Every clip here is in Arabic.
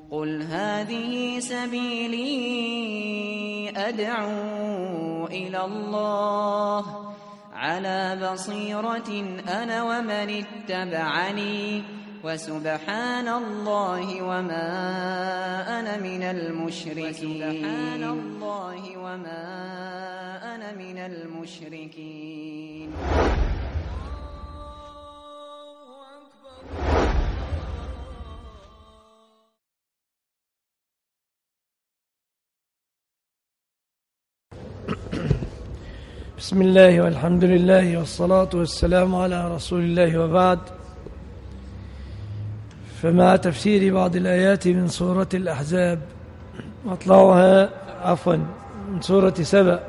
قل هذه سبيلي أدعو إلى الله على بصيرة أنا ومن اتبعني وسبحان الله وما أنا من المشركين. بسم الله والحمد لله والصلاة والسلام على رسول الله وبعد. فمع تفسير بعض الآيات من سورة الأحزاب من سورة سبأ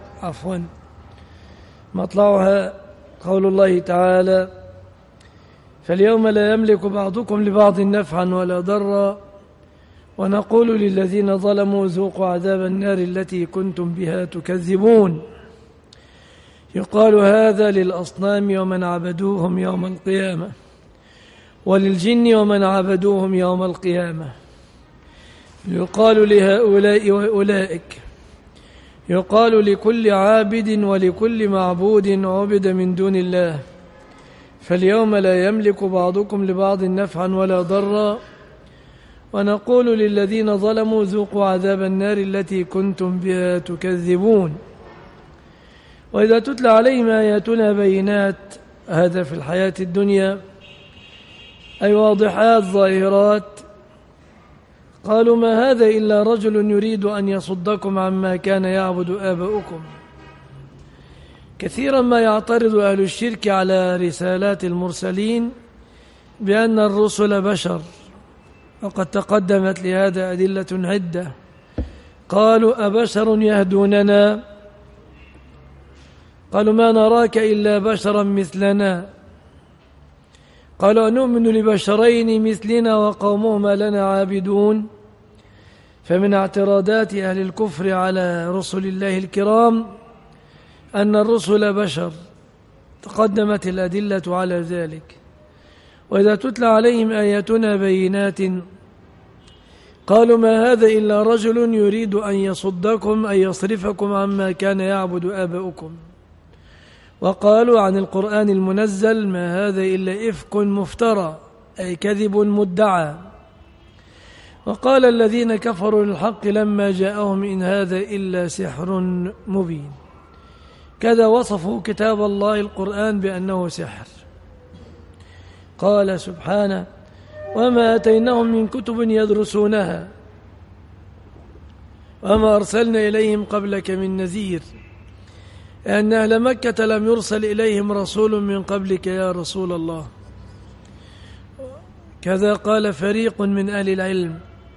مطلعها قول الله تعالى: فاليوم لا يملك بعضكم لبعض نفعا ولا ضرا ونقول للذين ظلموا ذوقوا عذاب النار التي كنتم بها تكذبون. يقال هذا للأصنام ومن عبدوهم يوم القيامة، وللجن ومن عبدوهم يوم القيامة. يقال لهؤلاء وأولئك، يقال لكل عابد ولكل معبود عبد من دون الله. فاليوم لا يملك بعضكم لبعض نفعا ولا ضرا ونقول للذين ظلموا ذوقوا عذاب النار التي كنتم بها تكذبون. وإذا تتلى عليهم آياتنا بينات، هذا في الحياة الدنيا أي واضحات ظاهرات، قالوا ما هذا إلا رجل يريد أن يصدكم عما كان يعبد آباؤكم. كثيرا ما يعترض أهل الشرك على رسالات المرسلين بأن الرسل بشر، وقد تقدمت لهذا أدلة عدة. قالوا أبشر يهدوننا؟ قالوا ما نراك إلا بشرا مثلنا. قالوا أنؤمن لبشرين مثلنا وقومهما لنا عابدون. فمن اعتراضات أهل الكفر على رسل الله الكرام أن الرسل بشر، تقدمت الأدلة على ذلك. وإذا تتلى عليهم آياتنا بينات قالوا ما هذا إلا رجل يريد أن يصدكم أن يصرفكم عما كان يعبد آباؤكم. وقالوا عن القرآن المنزل ما هذا إلا إفك مفترى، أي كذب مدعى. وقال الذين كفروا للحق لما جاءهم إن هذا إلا سحر مبين. كذا وصفوا كتاب الله القرآن بأنه سحر. قال سبحانه: وما أتيناهم من كتب يدرسونها وما أرسلنا إليهم قبلك من نذير. أن أهل مكة لم يرسل إليهم رسول من قبلك يا رسول الله. كذا قال فريق من أهل العلم.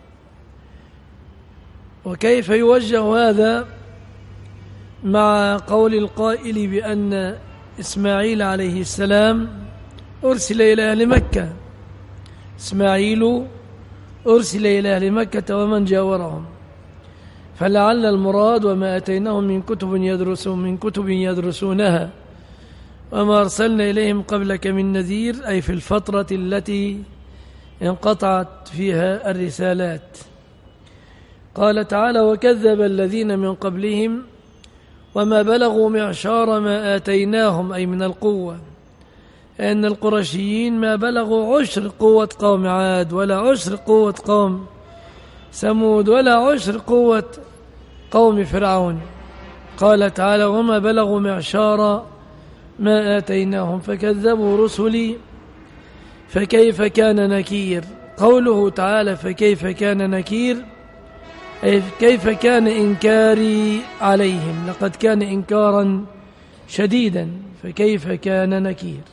وكيف يوجه هذا مع قول القائل بأن إسماعيل عليه السلام أرسل إلى أهل مكة؟ إسماعيل أرسل إلى أهل مكة ومن جاورهم، فلعل المراد وما أتيناهم من كتب يدرسونها وما أرسلنا إليهم قبلك من نذير، أي في الفترة التي انقطعت فيها الرسالات. قال تعالى: وكذب الذين من قبلهم وما بلغوا معشار ما آتيناهم، أي من القوة. أن القرشيين ما بلغوا عشر قوة قوم عاد، ولا عشر قوة قوم ثمود، ولا عشر قوة قوم فرعون. قال تعالى: وما بلغوا معشار ما آتيناهم فكذبوا رسلي فكيف كان نكير. قوله تعالى فكيف كان نكير، أي كيف كان إنكاري عليهم، لقد كان إنكارا شديدا، فكيف كان نكير.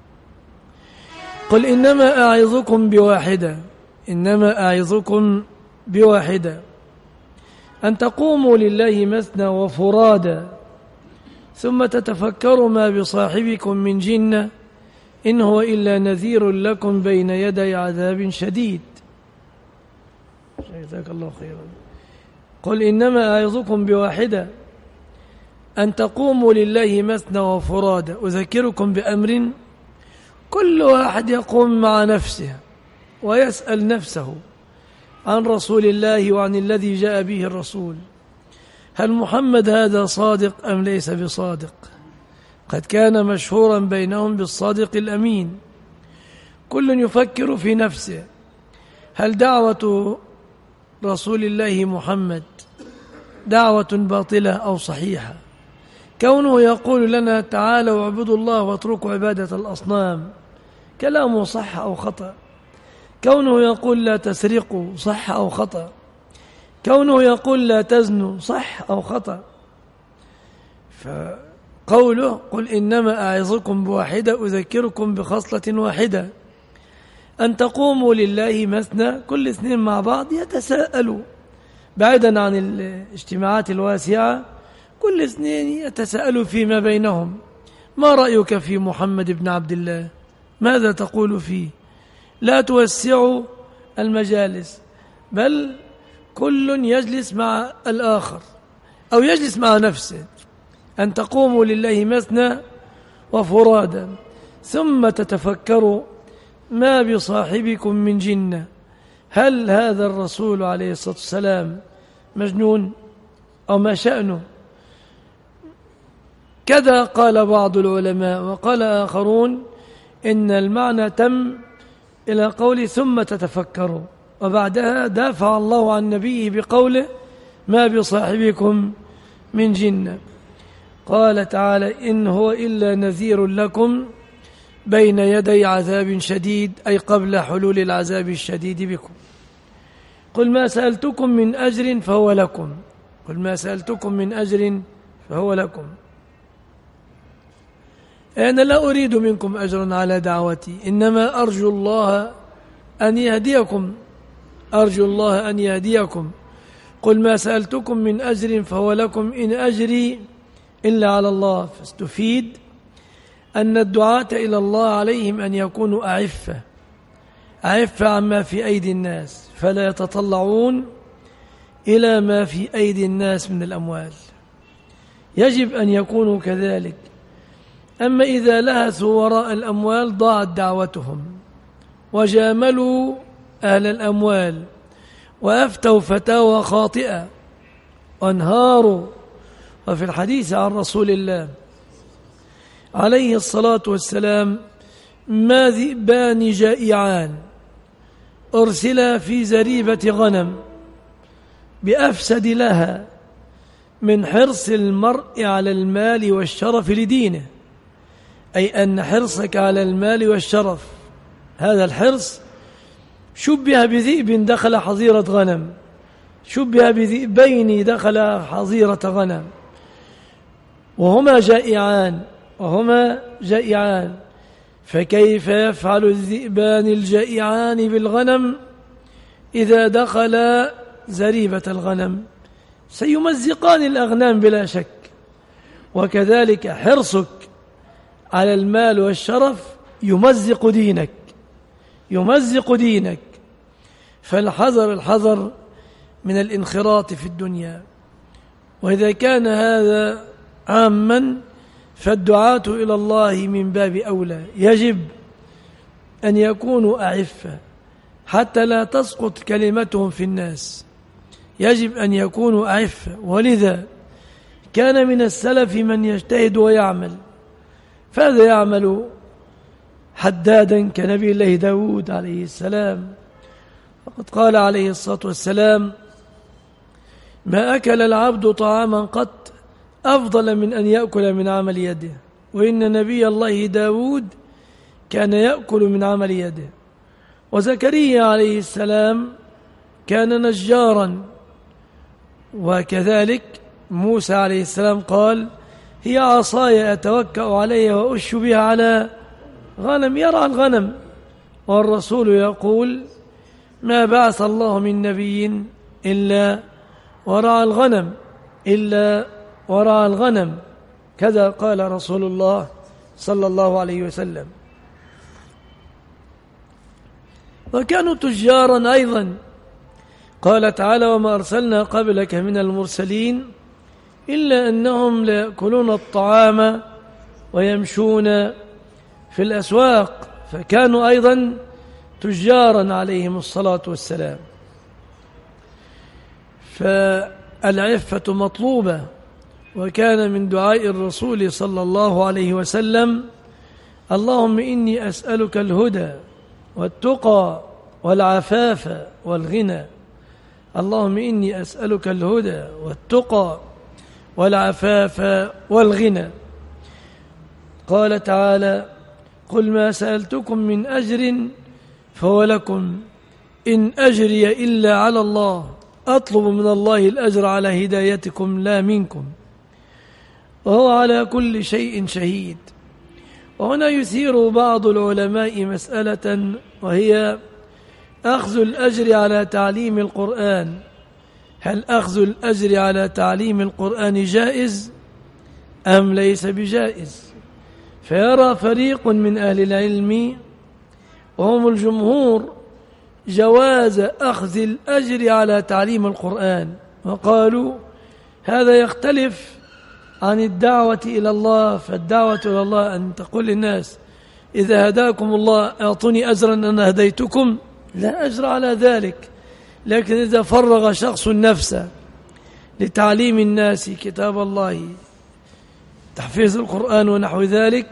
قل إنما أعظكم بواحدة أن تقوموا لله مثنى وفرادا ثم تتفكروا ما بصاحبكم من جنة إن هو إلا نذير لكم بين يدي عذاب شديد. جزاك الله خيرا. قل إنما أعظكم بواحدة أن تقوموا لله مثنى وفرادا. أذكركم بأمر كل واحد يقوم مع نفسه ويسأل نفسه عن رسول الله وعن الذي جاء به الرسول. هل محمد هذا صادق أم ليس بصادق؟ قد كان مشهورا بينهم بالصادق الأمين. كل يفكر في نفسه، هل دعوة رسول الله محمد دعوة باطلة أو صحيحة؟ كونه يقول لنا تعالوا اعبدوا الله واتركوا عبادة الأصنام، كلامه صح أو خطأ؟ كونه يقول لا تسرقوا، صح أو خطأ؟ كونه يقول لا تزنوا، صح أو خطأ؟ فقوله قل إنما أعظكم بواحدة أذكركم بخصلة واحدة، أن تقوموا لله مثنى، كل اثنين مع بعض يتساءلوا بعيدا عن الاجتماعات الواسعة، كل اثنين يتساءلوا فيما بينهم: ما رأيك في محمد بن عبد الله؟ ماذا تقول فيه؟ لا توسعوا المجالس، بل كل يجلس مع الآخر أو يجلس مع نفسه. أن تقوموا لله مثنى وفرادا ثم تتفكروا ما بصاحبكم من جنة، هل هذا الرسول عليه الصلاة والسلام مجنون أو ما شأنه؟ كذا قال بعض العلماء، وقال آخرون إن المعنى تم إلى قول ثم تتفكروا، وبعدها دافع الله عن نبيه بقوله ما بصاحبكم من جنة. قال تعالى إن هو إلا نذير لكم بين يدي عذاب شديد، أي قبل حلول العذاب الشديد بكم. قل ما سألتكم من أجر فهو لكم، قل ما سألتكم من أجر فهو لكم. أنا لا أريد منكم أجرا على دعوتي، إنما أرجو الله أن يهديكم، أرجو الله أن يهديكم. قل ما سألتكم من أجر فهو لكم إن أجري إلا على الله. فاستفيد أن الدعاة إلى الله عليهم أن يكونوا أعفة عما في أيدي الناس، فلا يتطلعون إلى ما في أيدي الناس من الأموال، يجب أن يكونوا كذلك. أما إذا لهثوا وراء الأموال ضاعت دعوتهم، وجاملوا أهل الأموال، وأفتوا فتاوى خاطئة، وانهاروا. وفي الحديث عن رسول الله عليه الصلاة والسلام ما ذئبان جائعان أرسلا في زريبة غنم بأفسد لها من حرص المرء على المال والشرف لدينه، أي أن حرصك على المال والشرف، هذا الحرص شبه بذئب دخل حظيرة غنم، شبه بذئبين دخل حظيرة غنم، وهما جائعان، فكيف يفعل الذئبان الجائعان بالغنم إذا دخل زريبة الغنم؟ سيمزقان الأغنام بلا شك. وكذلك حرصك على المال والشرف يمزق دينك. فالحذر من الانخراط في الدنيا. وإذا كان هذا عاما فالدعاة إلى الله من باب أولى، يجب أن يكونوا أعفة حتى لا تسقط كلمتهم في الناس، يجب أن يكونوا أعفة. ولذا كان من السلف من يجتهد ويعمل، فهذا يعمل حدادا كنبي الله داود عليه السلام، وقد قال عليه الصلاة والسلام ما أكل العبد طعاما قط أفضل من أن يأكل من عمل يده، وإن نبي الله داود كان يأكل من عمل يده. وزكريا عليه السلام كان نجارا، وكذلك موسى عليه السلام قال هي عصاي أتوكأ عليها وأش بها على غنم، يرعى الغنم. والرسول يقول ما بعث الله من نبي إلا ورعى الغنم، كذا قال رسول الله صلى الله عليه وسلم. وكانوا تجارا أيضا، قال تعالى وما أرسلنا قبلك من المرسلين إلا أنهم ليأكلون الطعام ويمشون في الأسواق، فكانوا أيضا تجارا عليهم الصلاة والسلام. فالعفة مطلوبة. وكان من دعاء الرسول صلى الله عليه وسلم: اللهم إني أسألك الهدى والتقى والعفاف والغنى. اللهم إني أسألك الهدى والتقى والعفاف والغنى. قال تعالى: قل ما سألتكم من أجر فهو لكم إن أجري إلا على الله أطلب من الله الأجر على هدايتكم لا منكم وهو على كل شيء شهيد. وهنا يثير بعض العلماء مسألة، وهي أخذ الأجر على تعليم القرآن. هل أخذ الأجر على تعليم القرآن جائز أم ليس بجائز؟ فيرى فريق من أهل العلم وهم الجمهور جواز أخذ الأجر على تعليم القرآن، وقالوا هذا يختلف عن الدعوة إلى الله. فالدعوة إلى الله أن تقول للناس: إذا هداكم الله أعطوني أجرا أنا هديتكم، لا أجر على ذلك. لكن إذا فرغ شخص النفس لتعليم الناس كتاب الله، تحفيظ القرآن ونحو ذلك،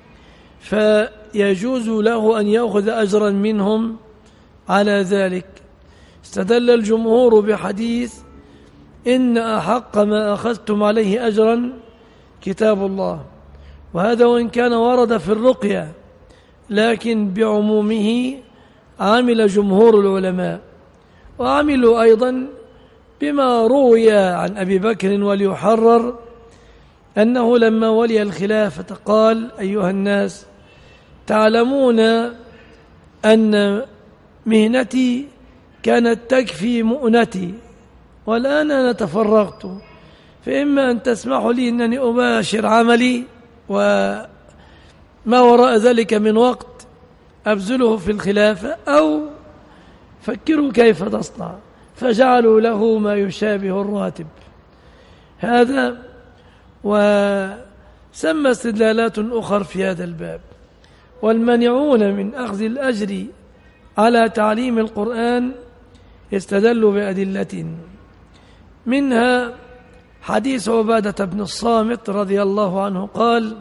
فيجوز له أن يأخذ أجرا منهم على ذلك. استدل الجمهور بحديث: إن أحق ما أخذتم عليه أجرا كتاب الله. وهذا وإن كان ورد في الرقية، لكن بعمومه عمل جمهور العلماء. وعملوا أيضا بما روي عن أبي بكر وليحرر أنه لما ولي الخلافة قال: أيها الناس، تعلمون أن مهنتي كانت تكفي مؤنتي، والآن أنا تفرغت، فإما أن تسمحوا لي أنني أباشر عملي وما وراء ذلك من وقت أبذله في الخلافة، أو فكروا كيف تصنع. فجعلوا له ما يشابه الراتب. هذا وسمى استدلالات أخرى في هذا الباب. والمانعون من أخذ الأجر على تعليم القرآن استدلوا بأدلة، منها حديث عبادة بن الصامت رضي الله عنه قال: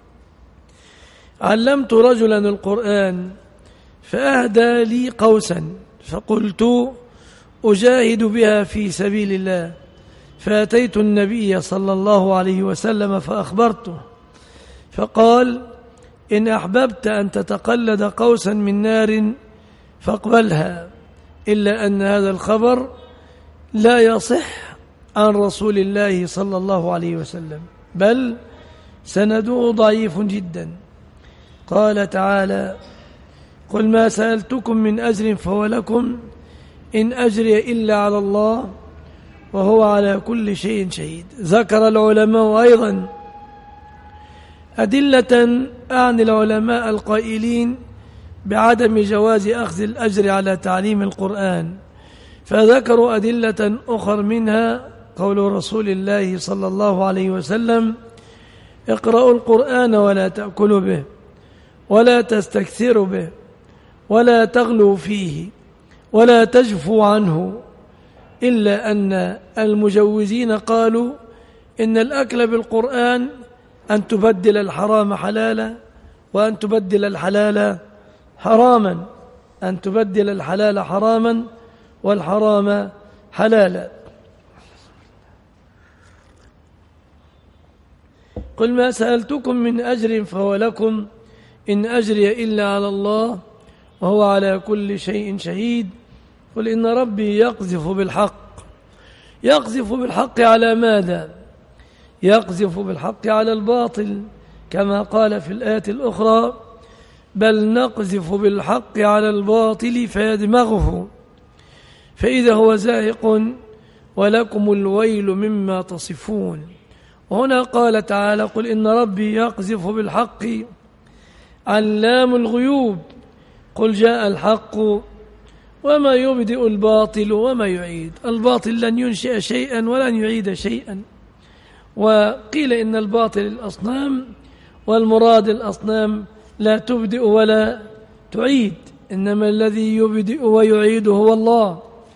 علمت رجلا القرآن فأهدى لي قوسا، فقلت أجاهد بها في سبيل الله، فأتيت النبي صلى الله عليه وسلم فأخبرته، فقال: إن أحببت أن تتقلد قوسا من نار فاقبلها، إلا أن هذا الخبر لا يصح عن رسول الله صلى الله عليه وسلم، بل سنده ضعيف جدا. قال تعالى: قل ما سألتكم من أجر فهو لكم إن أجري إلا على الله وهو على كل شيء شهيد. ذكر العلماء أيضا أدلة عن العلماء القائلين بعدم جواز أخذ الأجر على تعليم القرآن، فذكروا أدلة أخرى، منها قول رسول الله صلى الله عليه وسلم: اقرأوا القرآن ولا تأكلوا به ولا تستكثروا به ولا تغلوا فيه ولا تجفوا عنه. إلا أن المجوزين قالوا إن الأكل بالقرآن أن تبدل الحرام حلالا وأن تبدل الحلال حراما، أن تبدل الحلال حراما والحرام حلالا. قل ما سألتكم من أجر فهو لكم إن أجري إلا على الله وهو على كل شيء شهيد. قل إن ربي يقذف بالحق. يقذف بالحق على ماذا؟ يقذف بالحق على الباطل، كما قال في الآية الأخرى: بل نقذف بالحق على الباطل فيدمغه فإذا هو زاهق ولكم الويل مما تصفون. وهنا قال تعالى: قل إن ربي يقذف بالحق علام الغيوب، قل جاء الحق وما يبدئ الباطل وما يعيد. الباطل لن ينشئ شيئا ولن يعيد شيئا. وقيل إن الباطل الأصنام، والمراد الأصنام لا تبدئ ولا تعيد، إنما الذي يبدئ ويعيد هو الله.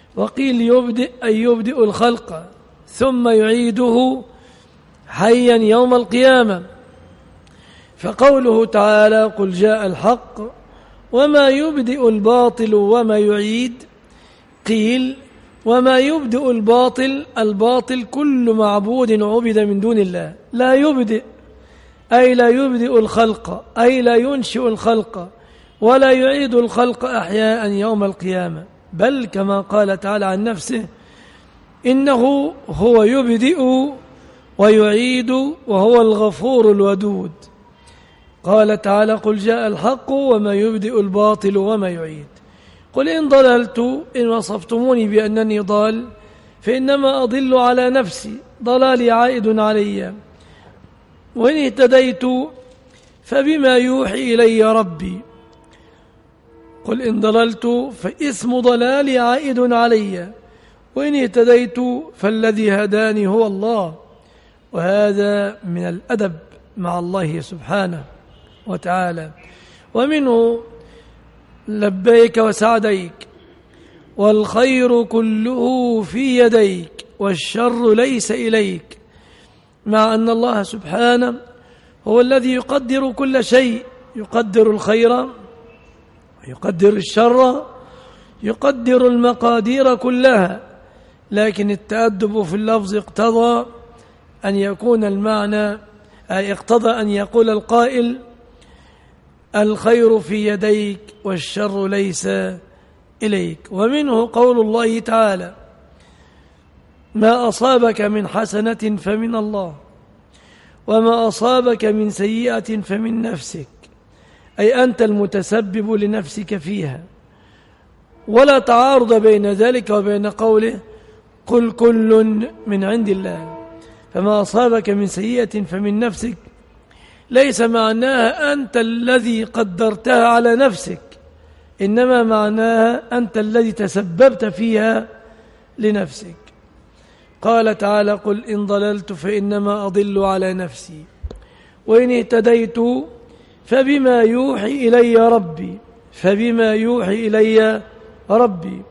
وقيل يبدئ أي يبدئ الخلق ثم يعيده حيا يوم القيامة. فقوله تعالى قل جاء الحق وما يبدئ الباطل وما يعيد، قيل وما يبدئ الباطل كل معبود عبد من دون الله، لا يبدئ أي لا يبدئ الخلق أي لا ينشئ الخلق ولا يعيد الخلق أحياء يوم القيامة، بل كما قال تعالى عن نفسه إنه هو يبدئ ويعيد وهو الغفور الودود. قال تعالى قل جاء الحق وما يبدئ الباطل وما يعيد. قل إن ضللت إن وصفتموني بأنني ضال فإنما أضل على نفسي، ضلالي عائد علي، وإن اهتديت فبما يوحي إلي ربي. قل إن ضللت فإثم ضلالي عائد علي، وإن اهتديت فالذي هداني هو الله. وهذا من الأدب مع الله سبحانه وتعالى. ومنه لبيك وسعديك والخير كله في يديك والشر ليس إليك، مع أن الله سبحانه هو الذي يقدر كل شيء، يقدر الخير ويقدر الشر، يقدر المقادير كلها، لكن التأدب في اللفظ اقتضى أن يكون المعنى اقتضى أن يقول القائل الخير في يديك والشر ليس إليك. ومنه قول الله تعالى ما أصابك من حسنة فمن الله وما أصابك من سيئة فمن نفسك، أي أنت المتسبب لنفسك فيها، ولا تعارض بين ذلك وبين قوله قل كل من عند الله. فما أصابك من سيئة فمن نفسك ليس معناها أنت الذي قدرتها على نفسك، إنما معناها أنت الذي تسببت فيها لنفسك. قال تعالى قل إن ضللت فإنما أضل على نفسي وإن اهتديت فبما يوحي إلي ربي، فبما يوحي إلي ربي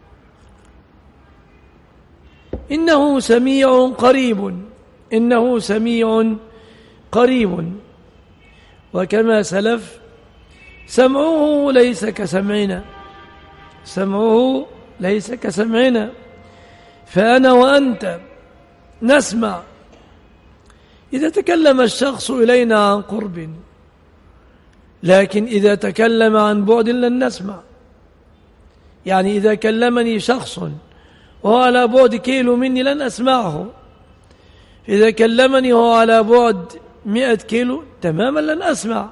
إنه سميع قريب، إنه سميع قريب. وكما سلف سمعه ليس كسمعنا، سمعه ليس كسمعنا، فأنا وأنت نسمع إذا تكلم الشخص إلينا عن قرب، لكن إذا تكلم عن بعد لن نسمع. يعني إذا كلمني شخص وهو على بعد كيلو مني لن أسمعه، إذا كلمني وهو على بعد 100 كيلو تماما لن أسمع.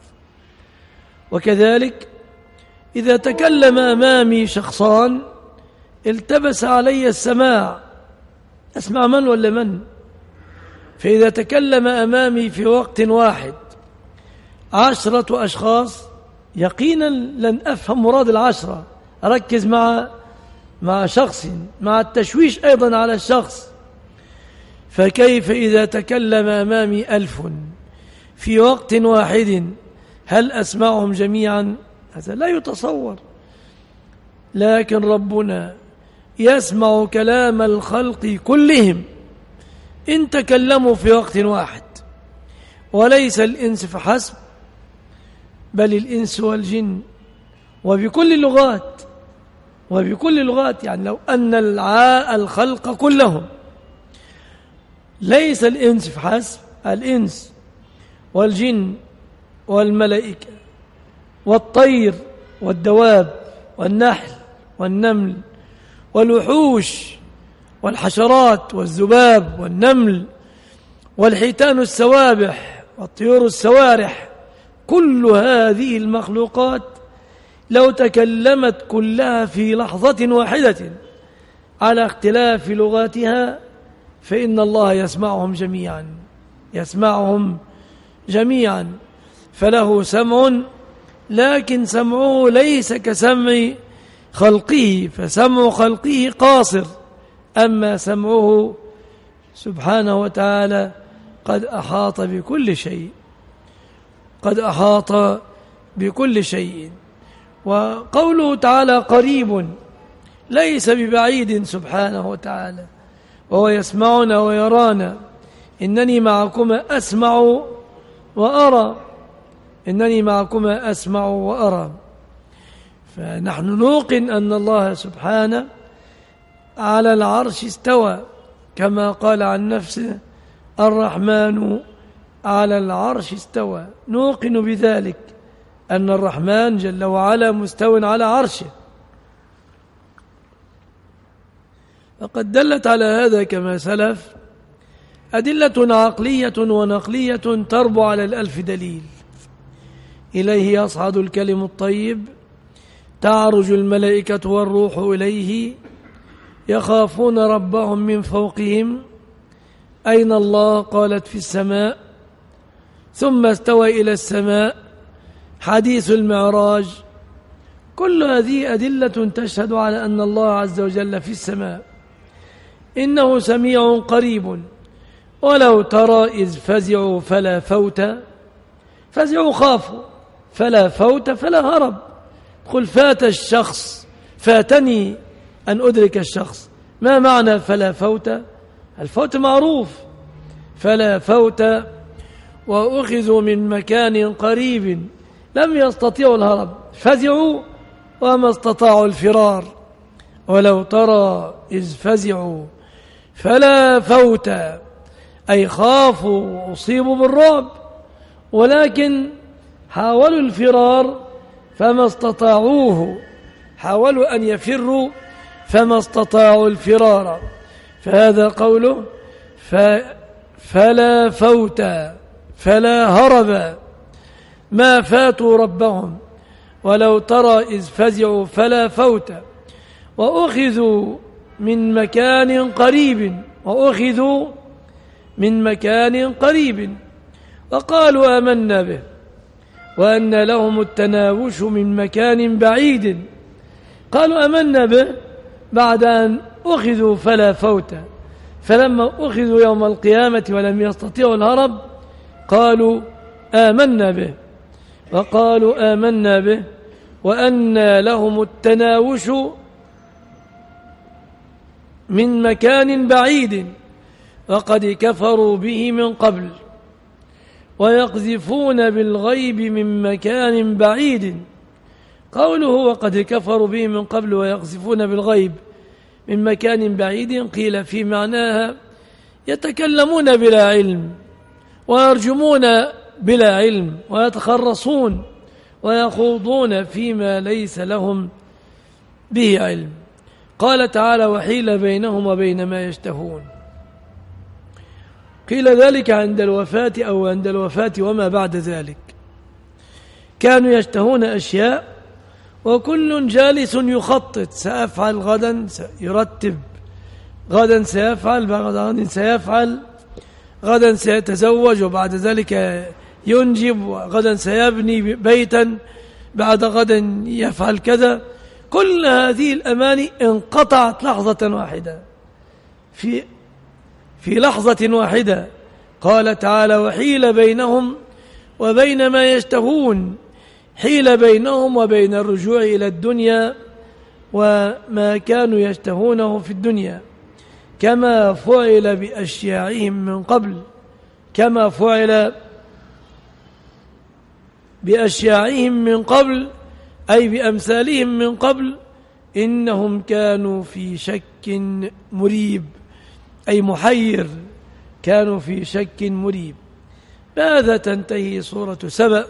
وكذلك إذا تكلم أمامي شخصان التبس علي السماع، أسمع من ولا من؟ فإذا تكلم أمامي في وقت واحد 10 أشخاص يقينا لن أفهم مراد 10، أركز مع شخص، مع التشويش أيضا على الشخص. فكيف إذا تكلم أمامي 1000 في وقت واحد، هل أسمعهم جميعا؟ هذا لا يتصور. لكن ربنا يسمع كلام الخلق كلهم إن تكلموا في وقت واحد، وليس الإنس فحسب بل الإنس والجن وبكل اللغات، وبكل اللغات. يعني لو أن الخلق كلهم ليس الإنس فحسب، الإنس والجن والملائكة والطير والدواب والنحل والنمل والوحوش والحشرات والذباب والنمل والحيتان السوابح والطيور السوارح، كل هذه المخلوقات لو تكلمت كلها في لحظة واحدة على اختلاف لغاتها فإن الله يسمعهم جميعا، يسمعهم جميعا. فله سمع لكن سمعه ليس كسمع خلقه، فسمع خلقه قاصر، أما سمعه سبحانه وتعالى قد أحاط بكل شيء، قد أحاط بكل شيء. وقوله تعالى قريب ليس ببعيد سبحانه وتعالى، وهو يسمعنا ويرانا. إنني معكما أسمع وأرى، إنني معكما أسمع وأرى. فنحن نوقن أن الله سبحانه على العرش استوى، كما قال عن نفسه الرحمن على العرش استوى. نوقن بذلك أن الرحمن جل وعلا مستو على عرشه. فقد دلت على هذا كما سلف أدلة عقلية ونقلية تربو على الألف دليل. إليه يصعد الكلم الطيب، تعرج الملائكة والروح إليه، يخافون ربهم من فوقهم. أين الله؟ قالت في السماء. ثم استوى إلى السماء، حديث المعراج. كل هذه أدلة تشهد على أن الله عز وجل في السماء. إنه سميع قريب. ولو ترى إذ فزعوا فلا فوت، فزعوا خافوا، فلا فوت فلا هرب. قل فات الشخص، فاتني أن أدرك الشخص. ما معنى فلا فوت؟ الفوت معروف، فلا فوت. وأخذوا من مكان قريب، لم يستطيعوا الهرب، فزعوا وما استطاعوا الفرار. ولو ترى إذ فزعوا فلا فوت، أي خافوا وأصيبوا بالرعب، ولكن حاولوا الفرار فما استطاعوه، حاولوا أن يفروا فما استطاعوا الفرار. فهذا قوله فلا فوت فلا هرب، ما فاتوا ربهم. ولو ترى إذ فزعوا فلا فوت. وأخذوا من مكان قريب، وأخذوا من مكان قريب، وقالوا آمنا به وأن لهم التناوش من مكان بعيد. قالوا آمنا به بعد أن أخذوا فلا فوت، فلما أخذوا يوم القيامة ولم يستطيعوا الهرب قالوا آمنا به. وقالوا آمنا به وأن لهم التناوش من مكان بعيد، وقد كفروا به من قبل، ويقذفون بالغيب من مكان بعيد. قوله وقد كفروا به من قبل ويقذفون بالغيب من مكان بعيد، قيل في معناها يتكلمون بلا علم، ويرجمون بلا علم، ويتخرصون ويخوضون فيما ليس لهم به علم. قال تعالى وحيل بينهم وبين ما يشتهون. قيل ذلك عند الوفاة أو عند الوفاة وما بعد ذلك. كانوا يشتهون أشياء، وكل جالس يخطط، سأفعل غدا، يرتب غدا سيفعل، بعد غد سيفعل، غدا سيتزوج، وبعد ذلك ينجب، وغدا سيبني بيتا، بعد غد يفعل كذا. كل هذه الأماني انقطعت لحظة واحدة، في لحظة واحدة. قال تعالى وحيل بينهم وبين ما يشتهون، حيل بينهم وبين الرجوع إلى الدنيا وما كانوا يشتهونه في الدنيا، كما فعل بأشياعهم من قبل، كما فعل بأشياعهم من قبل، أي بأمثالهم من قبل. إنهم كانوا في شك مريب، أي محير، كانوا في شك مريب. بهذا تنتهي سورة سبأ.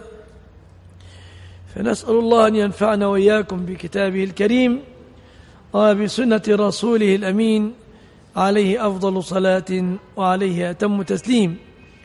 فنسأل الله أن ينفعنا وإياكم بكتابه الكريم وبسنة رسوله الأمين، عليه أفضل صلاة وعليه أتم تسليم.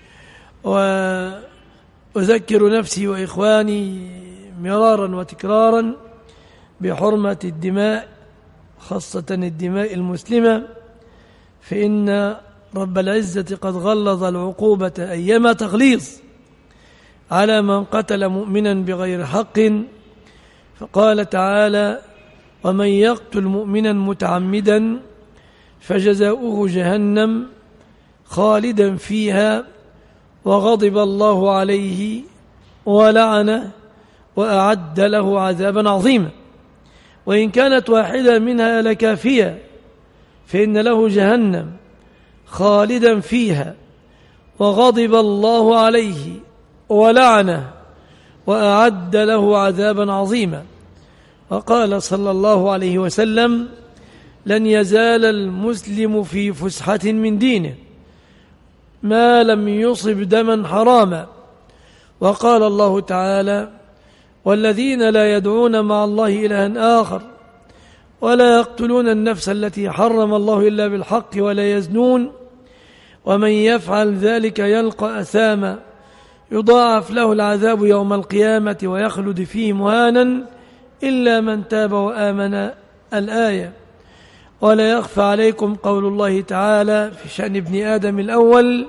وأذكر نفسي وإخواني مرارا وتكرارا بحرمة الدماء، خاصة الدماء المسلمة، فإن رب العزة قد غلظ العقوبة أيما تغليظ على من قتل مؤمنا بغير حق. فقال تعالى ومن يقتل مؤمنا متعمدا فجزاؤه جهنم خالدا فيها وغضب الله عليه ولعنه وأعد له عذابا عظيما. وإن كانت واحدة منها لكافية، فإن له جهنم خالدا فيها وغضب الله عليه ولعنه وأعد له عذابا عظيما. وقال صلى الله عليه وسلم: لن يزال المسلم في فسحة من دينه ما لم يصب دما حراما. وقال الله تعالى: والذين لا يدعون مع الله إلها آخر ولا يقتلون النفس التي حرم الله إلا بالحق ولا يزنون ومن يفعل ذلك يلقى أثاما يضاعف له العذاب يوم القيامة ويخلد فيه مهانا إلا من تاب وآمن. الآية. ولا يخفى عليكم قول الله تعالى في شأن ابن آدم الأول: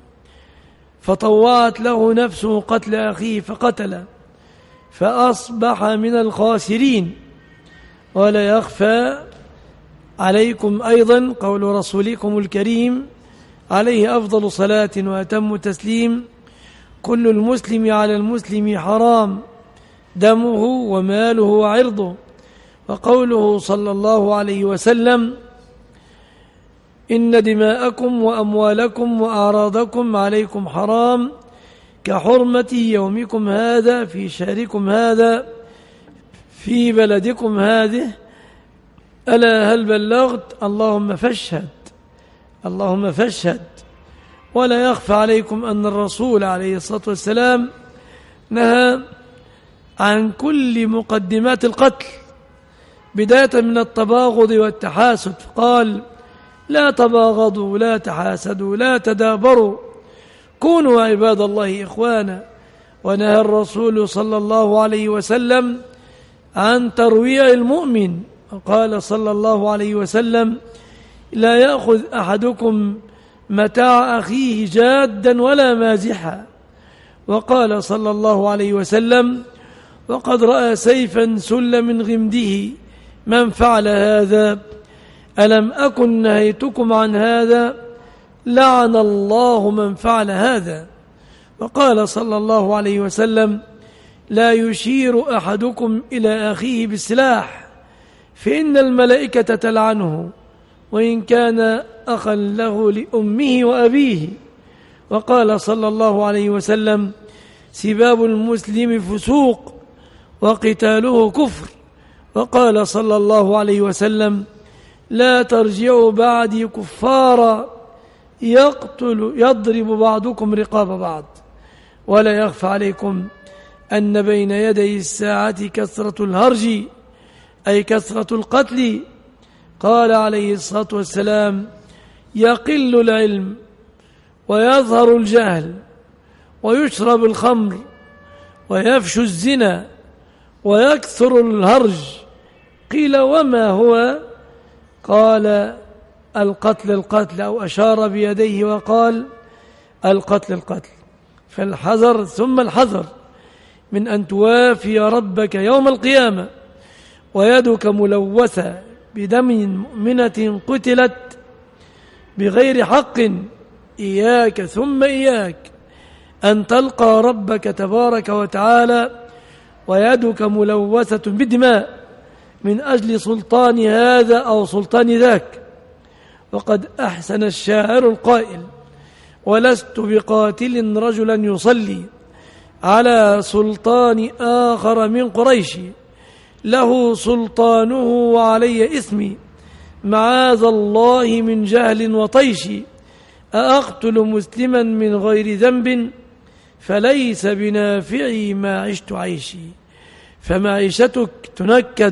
فطوعت له نفسه قتل أخيه فقتله فأصبح من الخاسرين. ولا يخفى عليكم أيضا قول رسولكم الكريم عليه أفضل صلاة وأتم تسليم: كل المسلم على المسلم حرام دمه وماله وعرضه. وقوله صلى الله عليه وسلم: إن دماءكم وأموالكم وأعراضكم عليكم حرام كحرمة يومكم هذا في شهركم هذا في بلدكم هذه. ألا هل بلغت؟ اللهم فاشهد، اللهم فاشهد. ولا يخفى عليكم أن الرسول عليه الصلاة والسلام نهى عن كل مقدمات القتل بداية من التباغض والتحاسد، قال: لا تباغضوا لا تحاسدوا لا تدابروا كونوا عباد الله إخوانا. ونهى الرسول صلى الله عليه وسلم عن ترويع المؤمن، وقال صلى الله عليه وسلم: لا يأخذ أحدكم متاع أخيه جادا ولا مازحا. وقال صلى الله عليه وسلم: وقد رأى سيفا سل من غمده من فعل هذا ألم أكن نهيتكم عن هذا لعن الله من فعل هذا. وقال صلى الله عليه وسلم: لا يشير أحدكم إلى أخيه بالسلاح فإن الملائكة تلعنه وإن كان أخا له لأمه وأبيه. وقال صلى الله عليه وسلم: سباب المسلم فسوق وقتاله كفر. وقال صلى الله عليه وسلم: لا ترجعوا بعدي كفارا يضرب بعضكم رقاب بعض. ولا يخفى عليكم أن بين يدي الساعة كثرة الهرج أي كثرة القتل. قال عليه الصلاة والسلام: يقل العلم ويظهر الجهل ويشرب الخمر ويفشو الزنا ويكثر الهرج. قيل: وما هو؟ قال: القتل أو أشار بيديه وقال: القتل. فالحذر ثم الحذر من أن توافي ربك يوم القيامة ويدك ملوثة بدم مؤمنة قتلت بغير حق. إياك ثم إياك أن تلقى ربك تبارك وتعالى ويدك ملوثة بدماء من أجل سلطان هذا أو سلطان ذاك. وقد أحسن الشاعر القائل: ولست بقاتل رجلا يصلي على سلطان آخر من قريش له سلطانه وعلي إثمي معاذ الله من جهل وطيش. أأقتل مسلما من غير ذنب فليس بنافعي ما عشت عيشي. فمعيشتك تنكد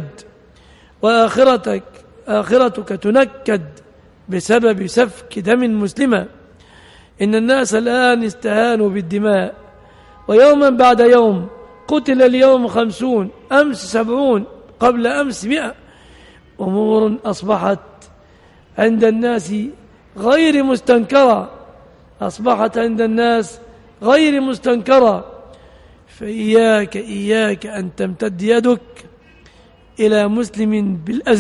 وآخرتك تنكد بسبب سفك دم مسلمة. إن الناس الآن استهانوا بالدماء، ويوما بعد يوم قتل اليوم 50، أمس 70، قبل أمس 100. أمور أصبحت عند الناس غير مستنكرة، أصبحت عند الناس غير مستنكرة. فإياك أن تمتد يدك إلى مسلم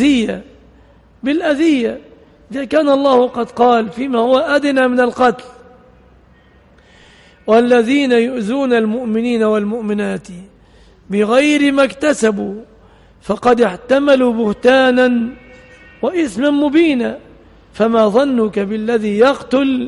بالأذية إذا كان الله قد قال فيما هو أدنى من القتل: والذين يؤذون المؤمنين والمؤمنات بغير ما اكتسبوا فقد احتملوا بهتانا وإثما مبينا، فما ظنك بالذي يقتل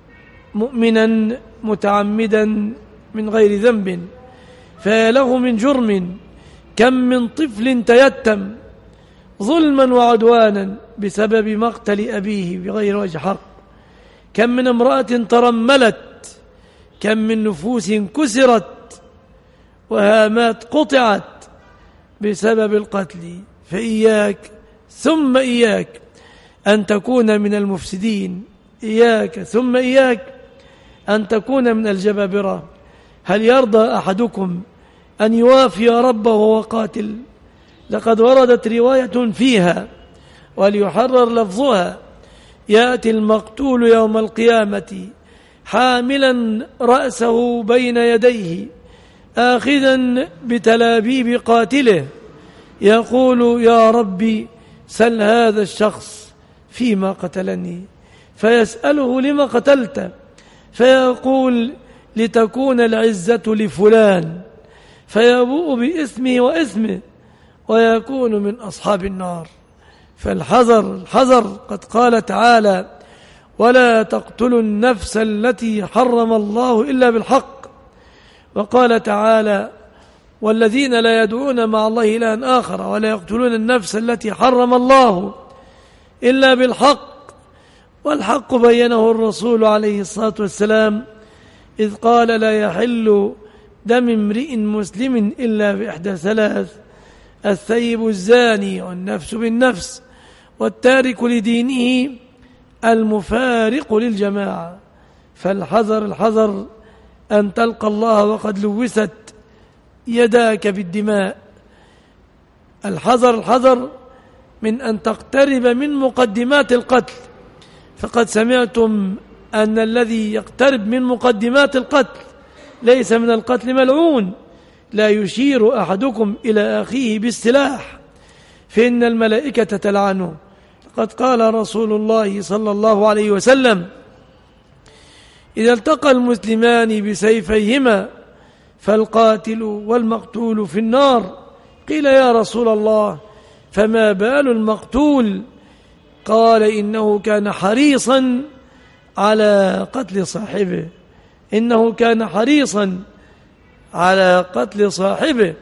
مؤمنا متعمدا من غير ذنب؟ فيا له من جرم، كم من طفل تيتم ظلما وعدوانا بسبب مقتل أبيه بغير وجه حق، كم من امرأة ترملت، كم من نفوس كسرت وهامات قطعت بسبب القتل. فإياك ثم إياك أن تكون من المفسدين، إياك ثم إياك أن تكون من الجبابرة. هل يرضى أحدكم أن يوافي ربه وهو قاتل؟ لقد وردت رواية فيها وليحرر لفظها: يأتي المقتول يوم القيامة حاملا رأسه بين يديه آخذا بتلابيب قاتله، يقول: يا ربي سل هذا الشخص فيما قتلني. فيسأله: لما قتلت؟ فيقول: لتكون العزة لفلان. فيبوء بإثمه وإثمه ويكون من أصحاب النار. فالحذر الحذر. قد قال تعالى: ولا تقتلوا النفس التي حرم الله إلا بالحق. وقال تعالى: والذين لا يدعون مع الله إلها آخر ولا يقتلون النفس التي حرم الله إلا بالحق. والحق بينه الرسول عليه الصلاة والسلام إذ قال: لا يحل دم امرئ مسلم إلا بإحدى ثلاث: الثيب الزاني، والنفس بالنفس، والتارك لدينه، المفارق للجماعة. فالحذر الحذر أن تلقى الله وقد لوثت يداك بالدماء. الحذر الحذر من أن تقترب من مقدمات القتل، فقد سمعتم أن الذي يقترب من مقدمات القتل ليس من القتل ملعون. لا يشير أحدكم إلى أخيه بالسلاح فإن الملائكة تلعنه. قد قال رسول الله صلى الله عليه وسلم: إذا التقى المسلمان بسيفيهما فالقاتل والمقتول في النار. قيل: يا رسول الله فما بال المقتول؟ قال: إنه كان حريصا على قتل صاحبه، إنه كان حريصا على قتل صاحبه.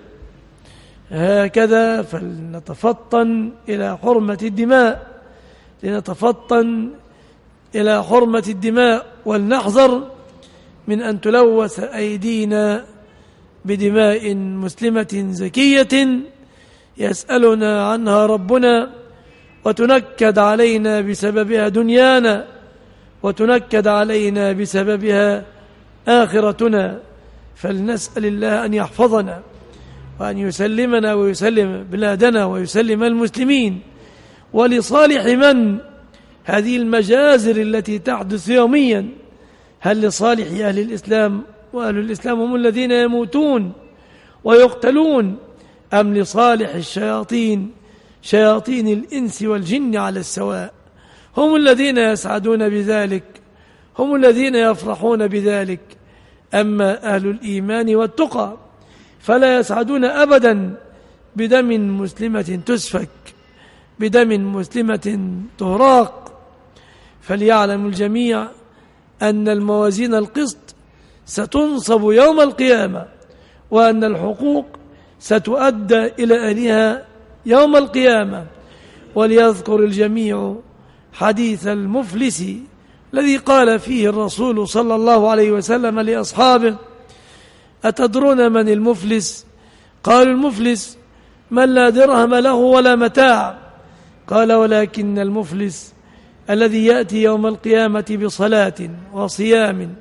هكذا فلنتفطن إلى حرمة الدماء، لنتفطن إلى حرمة الدماء، ولنحذر من أن تلوث أيدينا بدماء مسلمة زكية يسألنا عنها ربنا، وتنكد علينا بسببها دنيانا، وتنكد علينا بسببها آخرتنا. فلنسأل الله أن يحفظنا وأن يسلمنا ويسلم بلادنا ويسلم المسلمين. ولصالح من هذه المجازر التي تحدث يوميا؟ هل لصالح أهل الإسلام؟ وأهل الإسلام هم الذين يموتون ويقتلون، أم لصالح الشياطين، شياطين الإنس والجن على السواء؟ هم الذين يسعدون بذلك، هم الذين يفرحون بذلك. أما أهل الإيمان والتقى فلا يسعدون أبدا بدم مسلمة تسفك، بدم مسلمة تهراق. فليعلم الجميع أن الموازين القسط ستنصب يوم القيامة، وأن الحقوق ستؤدى إلى أهلها يوم القيامة. وليذكر الجميع حديث المفلس الذي قال فيه الرسول صلى الله عليه وسلم لأصحابه: أتدرون من المفلس؟ قالوا: المفلس من لا درهم له ولا متاع. قال: ولكن المفلس الذي يأتي يوم القيامة بصلاة وصيام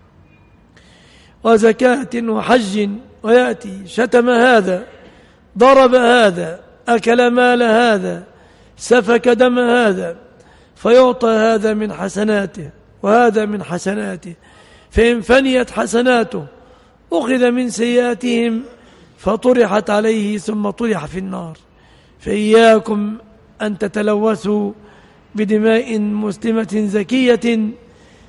وزكاة وحج، ويأتي شتم هذا، ضرب هذا، أكل مال هذا، سفك دم هذا، فيعطى هذا من حسناته وهذا من حسناته، فإن فنيت حسناته أخذ من سيئاتهم فطرحت عليه ثم طرح في النار. فإياكم أن تتلوثوا بدماء مسلمة زكية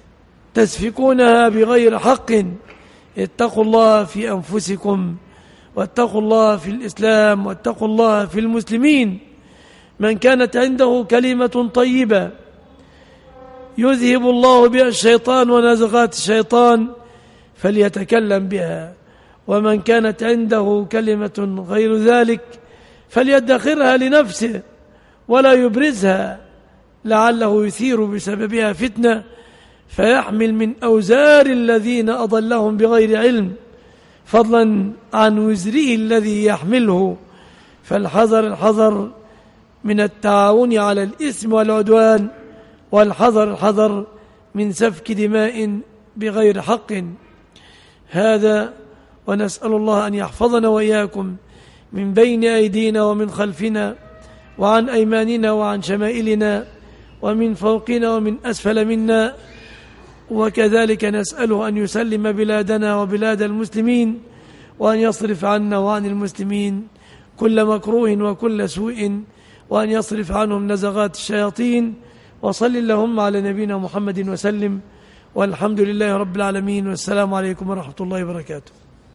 تسفكونها بغير حق. اتقوا الله في أنفسكم واتقوا الله في الإسلام، واتقوا الله في المسلمين. من كانت عنده كلمة طيبة يذهب الله بها الشيطان ونزغات الشيطان فليتكلم بها، ومن كانت عنده كلمة غير ذلك فليدخرها لنفسه ولا يبرزها، لعله يثير بسببها فتنة فيحمل من أوزار الذين أضلهم بغير علم، فضلا عن وزره الذي يحمله. فالحذر من التعاون على الإثم والعدوان، والحذر من سفك دماء بغير حق. هذا، ونسأل الله أن يحفظنا وإياكم من بين أيدينا ومن خلفنا وعن أيماننا وعن شمائلنا ومن فوقنا ومن أسفل منا. وكذلك نسأله أن يسلم بلادنا وبلاد المسلمين، وأن يصرف عنا وعن المسلمين كل مكروه وكل سوء، وأن يصرف عنهم نزغات الشياطين. وصل اللهم على نبينا محمد وسلم، والحمد لله رب العالمين، والسلام عليكم ورحمة الله وبركاته.